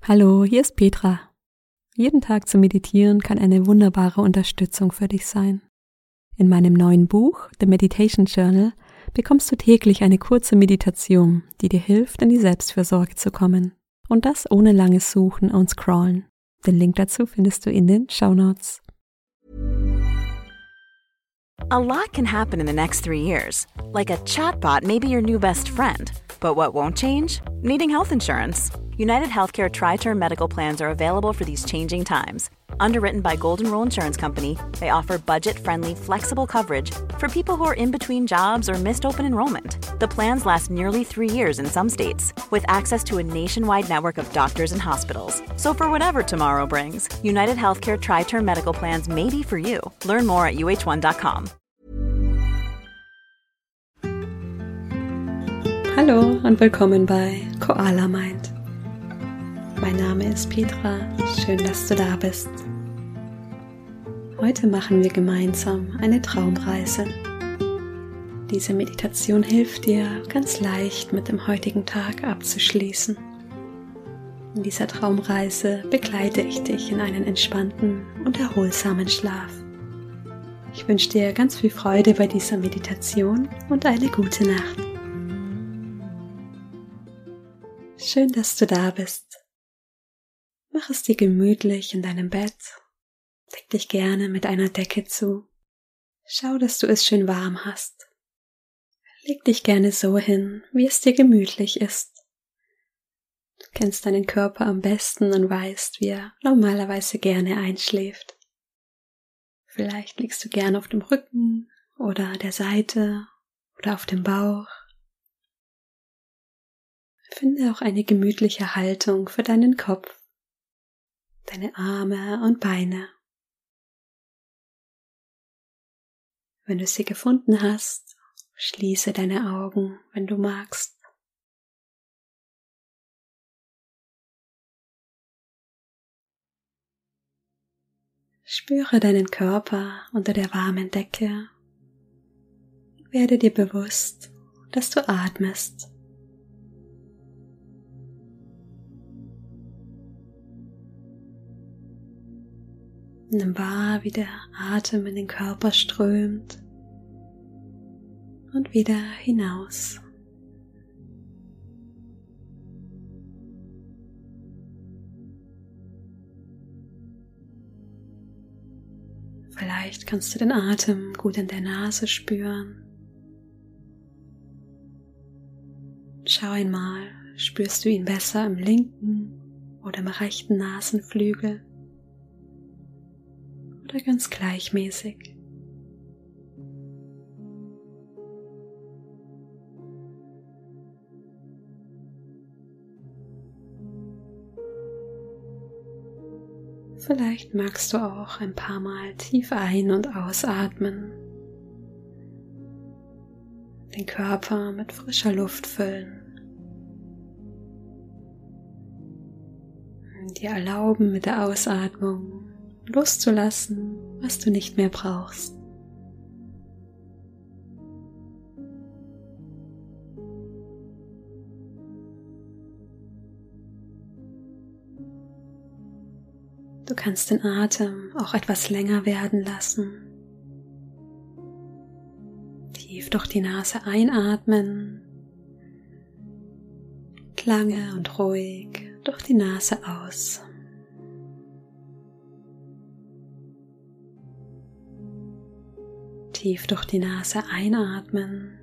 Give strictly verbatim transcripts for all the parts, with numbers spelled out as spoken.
Hallo, hier ist Petra. Jeden Tag zu meditieren kann eine wunderbare Unterstützung für dich sein. In meinem neuen Buch, The Meditation Journal, bekommst du täglich eine kurze Meditation, die dir hilft, in die Selbstfürsorge zu kommen. Und das ohne langes Suchen und Scrollen. Den Link dazu findest du in den Shownotes. A lot can happen in the next three years. Like a chatbot may be your new best friend. But what won't change? Needing health insurance. United Healthcare Tri-Term Medical Plans are available for these changing times. Underwritten by Golden Rule Insurance Company, they offer budget-friendly, flexible coverage for people who are in between jobs or missed open enrollment. The plans last nearly three years in some states, with access to a nationwide network of doctors and hospitals. So for whatever tomorrow brings, United Healthcare Tri-Term Medical Plans may be for you. Learn more at U H one dot com. Hallo und willkommen bei Koala Mind. Mein Name ist Petra, schön, dass du da bist. Heute machen wir gemeinsam eine Traumreise. Diese Meditation hilft dir, ganz leicht mit dem heutigen Tag abzuschließen. In dieser Traumreise begleite ich dich in einen entspannten und erholsamen Schlaf. Ich wünsche dir ganz viel Freude bei dieser Meditation und eine gute Nacht. Schön, dass du da bist. Mach es dir gemütlich in deinem Bett. Deck dich gerne mit einer Decke zu. Schau, dass du es schön warm hast. Leg dich gerne so hin, wie es dir gemütlich ist. Du kennst deinen Körper am besten und weißt, wie er normalerweise gerne einschläft. Vielleicht liegst du gerne auf dem Rücken oder der Seite oder auf dem Bauch. Finde auch eine gemütliche Haltung für deinen Kopf, deine Arme und Beine. Wenn du sie gefunden hast, schließe deine Augen, wenn du magst. Spüre deinen Körper unter der warmen Decke. Werde dir bewusst, dass du atmest. Nimm wahr, wie der Atem in den Körper strömt und wieder hinaus. Vielleicht kannst du den Atem gut in der Nase spüren. Schau einmal, spürst du ihn besser im linken oder im rechten Nasenflügel? Oder ganz gleichmäßig. Vielleicht magst du auch ein paar Mal tief ein- und ausatmen, den Körper mit frischer Luft füllen, dir erlauben, mit der Ausatmung loszulassen, was du nicht mehr brauchst. Du kannst den Atem auch etwas länger werden lassen. Tief durch die Nase einatmen, lange und ruhig durch die Nase aus. Tief durch die Nase einatmen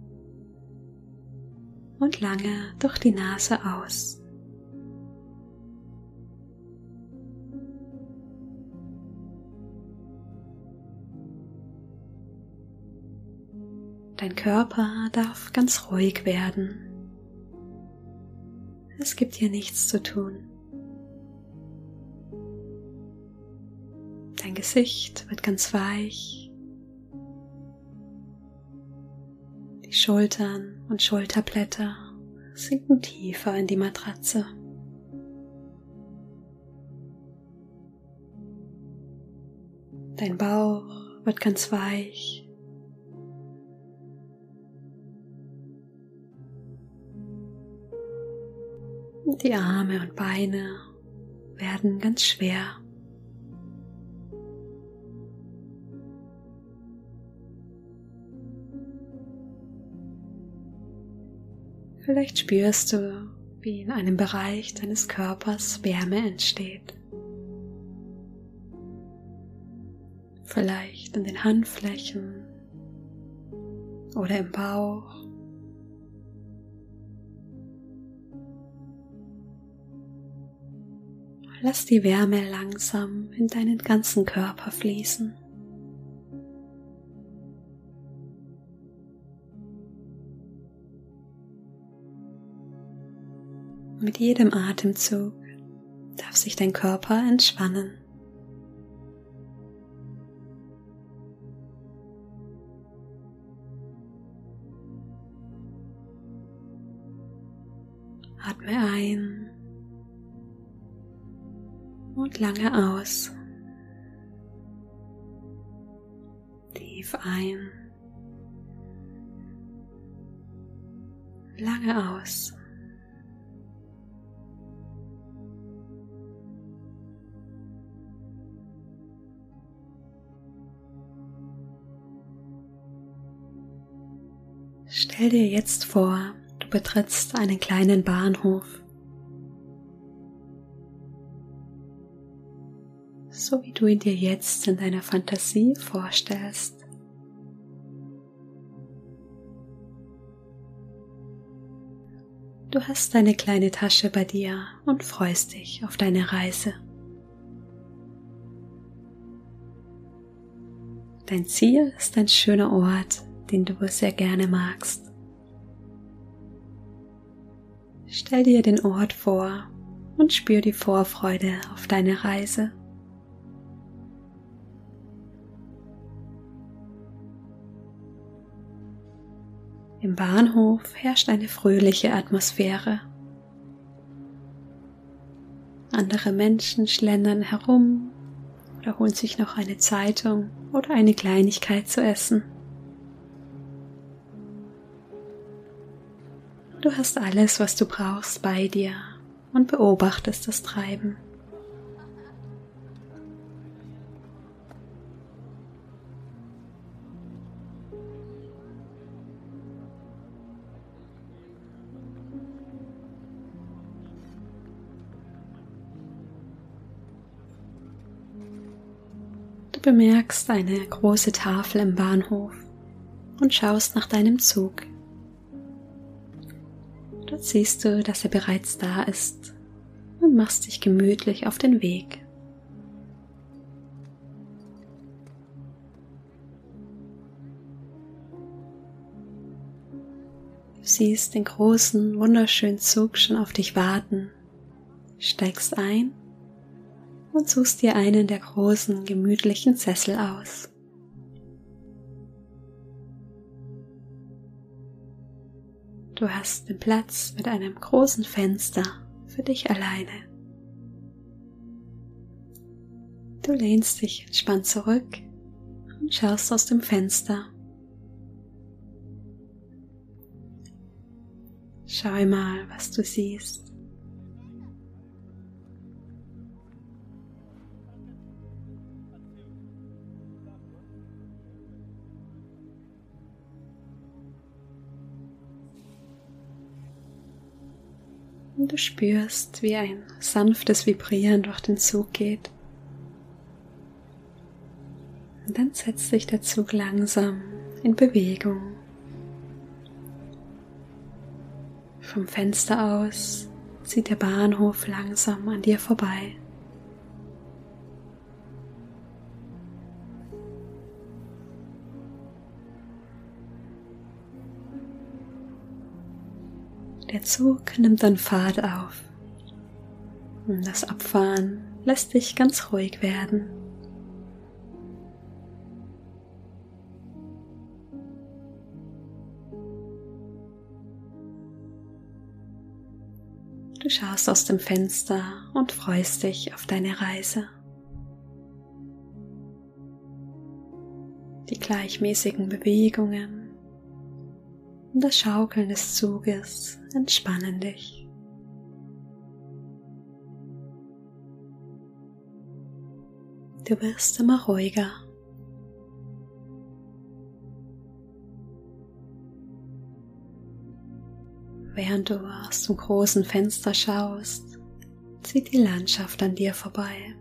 und lange durch die Nase aus. Dein Körper darf ganz ruhig werden. Es gibt hier nichts zu tun. Dein Gesicht wird ganz weich. Die Schultern und Schulterblätter sinken tiefer in die Matratze. Dein Bauch wird ganz weich. Die Arme und Beine werden ganz schwer. Vielleicht spürst du, wie in einem Bereich deines Körpers Wärme entsteht. Vielleicht an den Handflächen oder im Bauch. Lass die Wärme langsam in deinen ganzen Körper fließen. Mit jedem Atemzug darf sich dein Körper entspannen. Atme ein und lange aus. Tief ein, lange aus. Stell dir jetzt vor, du betrittst einen kleinen Bahnhof, so wie du ihn dir jetzt in deiner Fantasie vorstellst. Du hast deine kleine Tasche bei dir und freust dich auf deine Reise. Dein Ziel ist ein schöner Ort, den du sehr gerne magst. Stell dir den Ort vor und spür die Vorfreude auf deine Reise. Im Bahnhof herrscht eine fröhliche Atmosphäre. Andere Menschen schlendern herum oder holen sich noch eine Zeitung oder eine Kleinigkeit zu essen. Du hast alles, was du brauchst, bei dir und beobachtest das Treiben. Du bemerkst eine große Tafel im Bahnhof und schaust nach deinem Zug. Dort siehst du, dass er bereits da ist und machst dich gemütlich auf den Weg. Du siehst den großen, wunderschönen Zug schon auf dich warten, steigst ein und suchst dir einen der großen, gemütlichen Sessel aus. Du hast den Platz mit einem großen Fenster für dich alleine. Du lehnst dich entspannt zurück und schaust aus dem Fenster. Schau mal, was du siehst. Und du spürst, wie ein sanftes Vibrieren durch den Zug geht. Und dann setzt sich der Zug langsam in Bewegung. Vom Fenster aus zieht der Bahnhof langsam an dir vorbei. Der Zug nimmt dann Fahrt auf und das Abfahren lässt dich ganz ruhig werden. Du schaust aus dem Fenster und freust dich auf deine Reise. Die gleichmäßigen Bewegungen und das Schaukeln des Zuges entspannen dich. Du wirst immer ruhiger. Während du aus dem großen Fenster schaust, zieht die Landschaft an dir vorbei.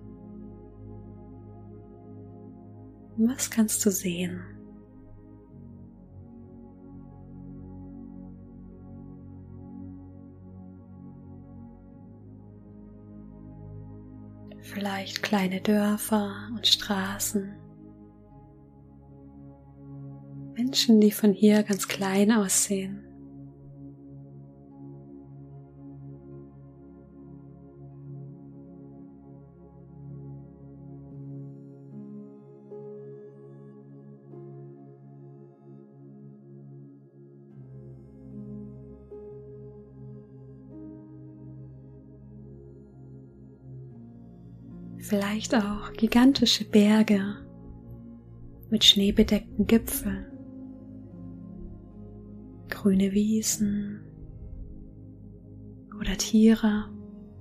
Was kannst du sehen? Vielleicht kleine Dörfer und Straßen. Menschen, die von hier ganz klein aussehen. Vielleicht auch gigantische Berge mit schneebedeckten Gipfeln, grüne Wiesen oder Tiere.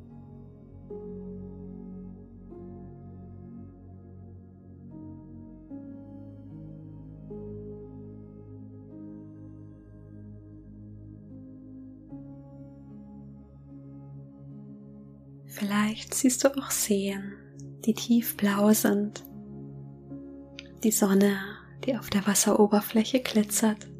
Vielleicht siehst du auch Seen, die tiefblau sind, die Sonne, die auf der Wasseroberfläche glitzert.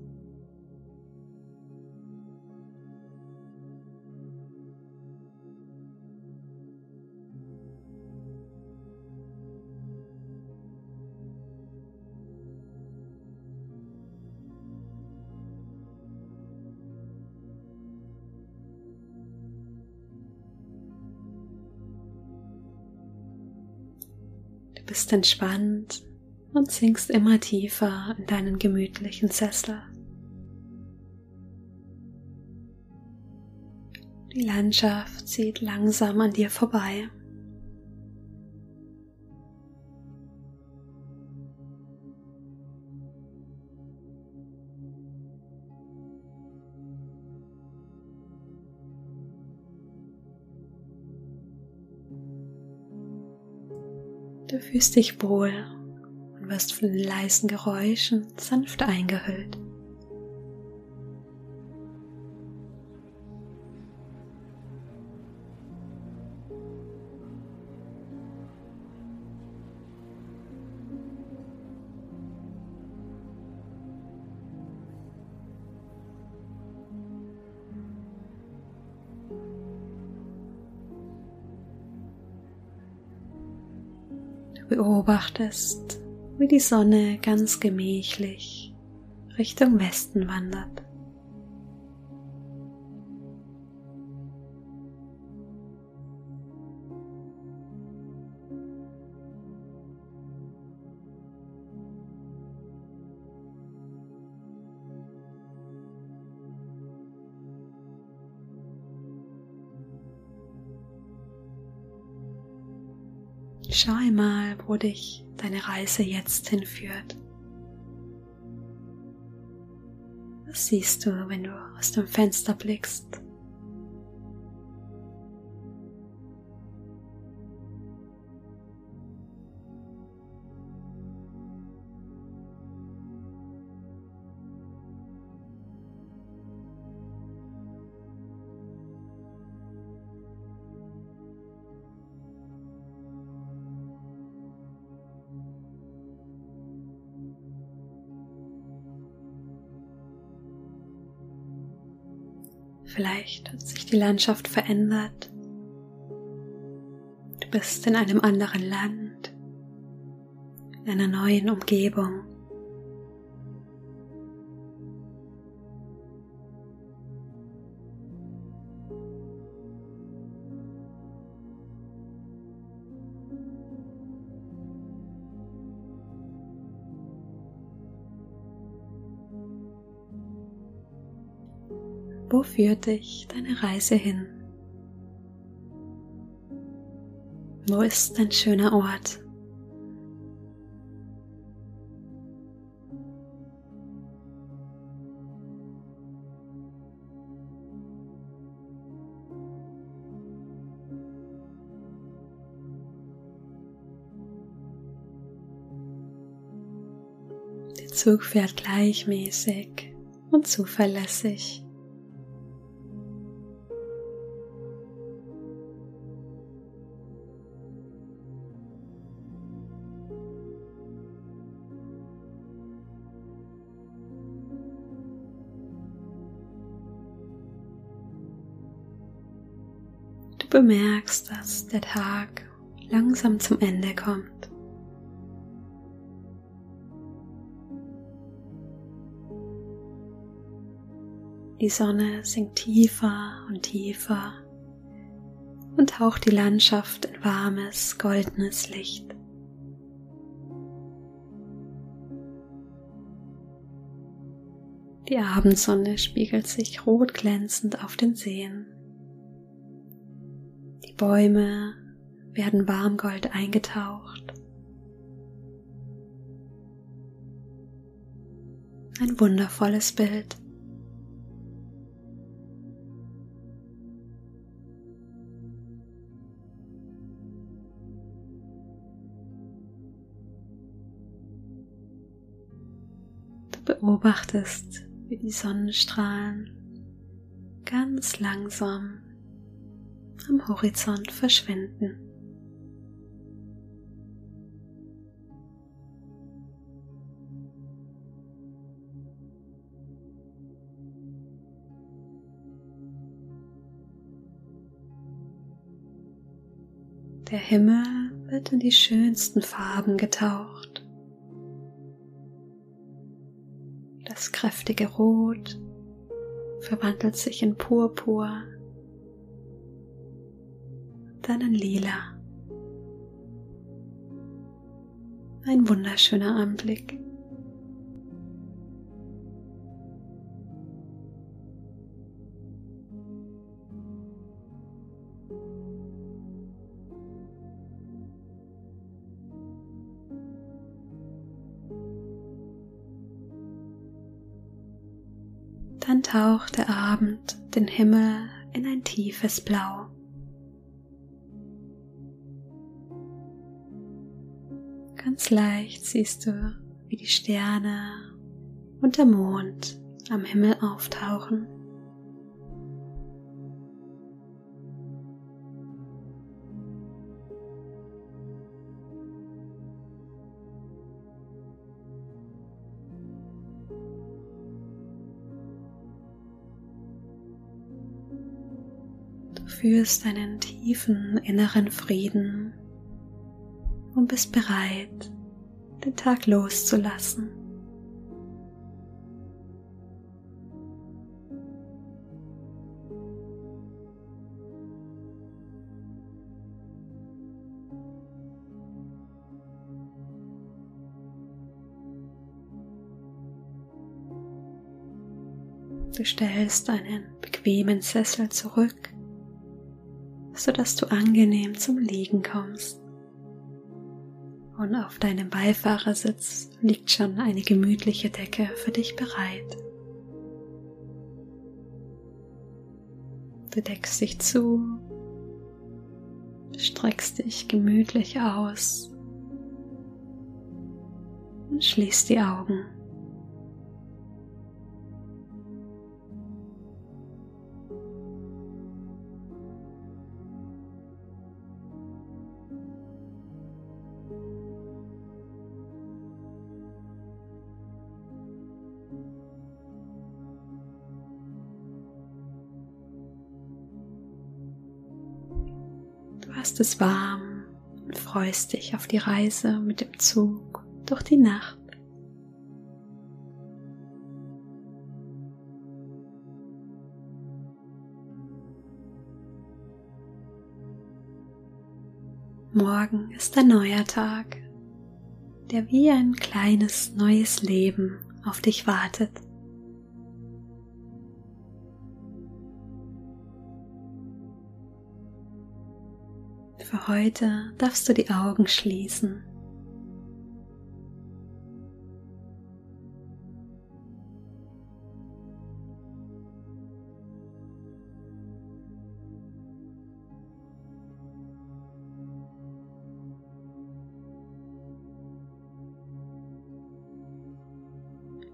Du bist entspannt und sinkst immer tiefer in deinen gemütlichen Sessel. Die Landschaft zieht langsam an dir vorbei. Du fühlst dich wohl und wirst von den leisen Geräuschen sanft eingehüllt. Du beobachtest, wie die Sonne ganz gemächlich Richtung Westen wandert. Schau einmal, wo dich deine Reise jetzt hinführt. Was siehst du, wenn du aus dem Fenster blickst? Vielleicht hat sich die Landschaft verändert. Du bist in einem anderen Land, in einer neuen Umgebung. Wo führt dich deine Reise hin? Wo ist ein schöner Ort? Zug fährt gleichmäßig und zuverlässig. Du bemerkst, dass der Tag langsam zum Ende kommt. Die Sonne sinkt tiefer und tiefer und taucht die Landschaft in warmes, goldenes Licht. Die Abendsonne spiegelt sich rot glänzend auf den Seen. Die Bäume werden warmgold eingetaucht. Ein wundervolles Bild. Du beobachtest, wie die Sonnenstrahlen ganz langsam am Horizont verschwinden. Der Himmel wird in die schönsten Farben getaucht. Das kräftige Rot verwandelt sich in Purpur, dann in Lila. Ein wunderschöner Anblick. Dann taucht der Abend den Himmel in ein tiefes Blau. Ganz leicht siehst du, wie die Sterne und der Mond am Himmel auftauchen. Du fühlst einen tiefen inneren Frieden und bist bereit, den Tag loszulassen. Du stellst einen bequemen Sessel zurück, sodass du angenehm zum Liegen kommst. Und auf deinem Beifahrersitz liegt schon eine gemütliche Decke für dich bereit. Du deckst dich zu, streckst dich gemütlich aus und schließt die Augen. Du hast es warm und freust dich auf die Reise mit dem Zug durch die Nacht. Morgen ist ein neuer Tag, der wie ein kleines neues Leben auf dich wartet. Für heute darfst du die Augen schließen.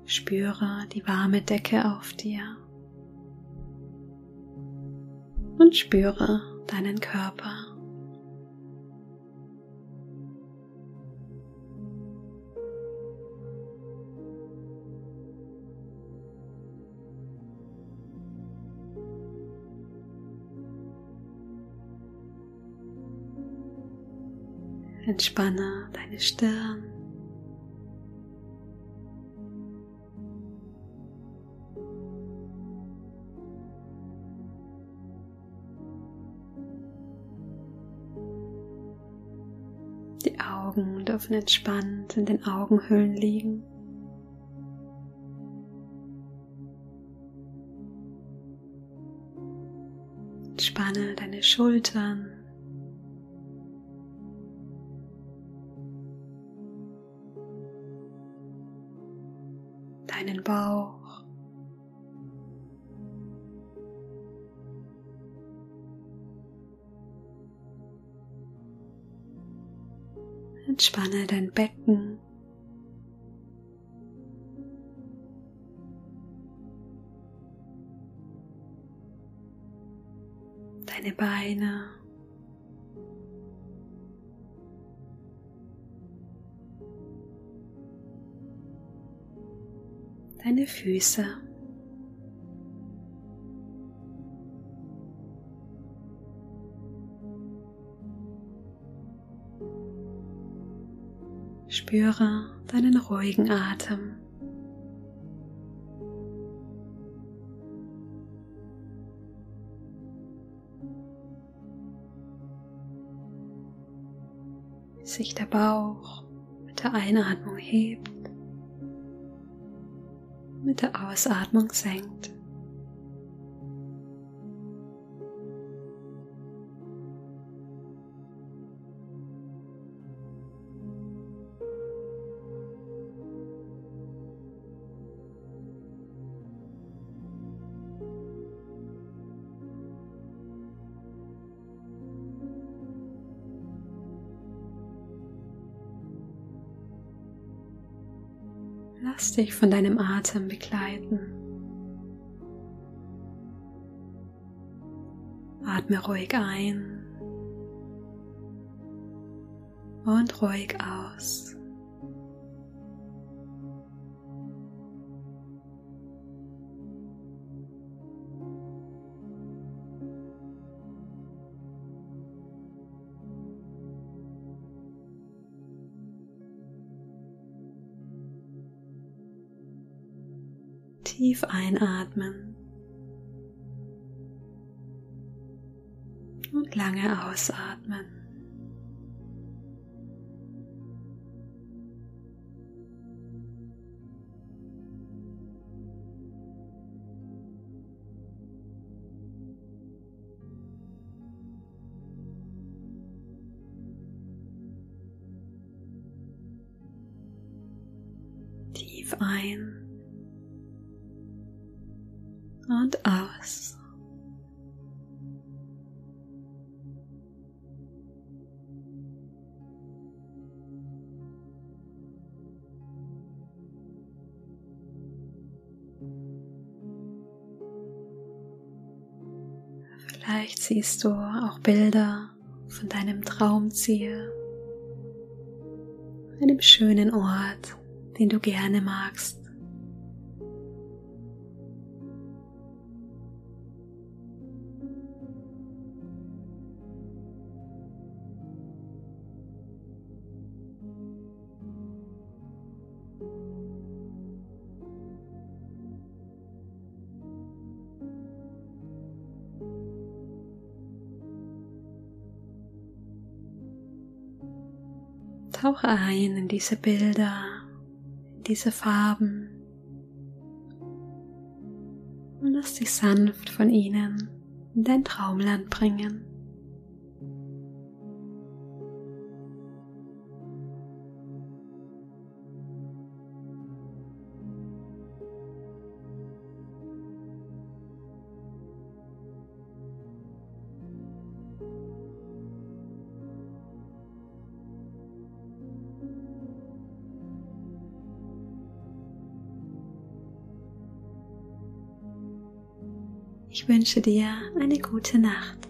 Spüre die warme Decke auf dir und spüre deinen Körper. Entspanne deine Stirn. Die Augen dürfen entspannt in den Augenhöhlen liegen. Entspanne deine Schultern. Deinen Bauch. Entspanne dein Becken. Deine Beine. Deine Füße. Spüre deinen ruhigen Atem. Wie sich der Bauch mit der Einatmung hebt, mit der Ausatmung senkt. Lass dich von deinem Atem begleiten. Atme ruhig ein und ruhig aus. Tief einatmen und lange ausatmen. Tief ein und aus. Vielleicht siehst du auch Bilder von deinem Traumziel, einem schönen Ort, den du gerne magst. Tauche ein in diese Bilder, in diese Farben und lass dich sanft von ihnen in dein Traumland bringen. Ich wünsche dir eine gute Nacht.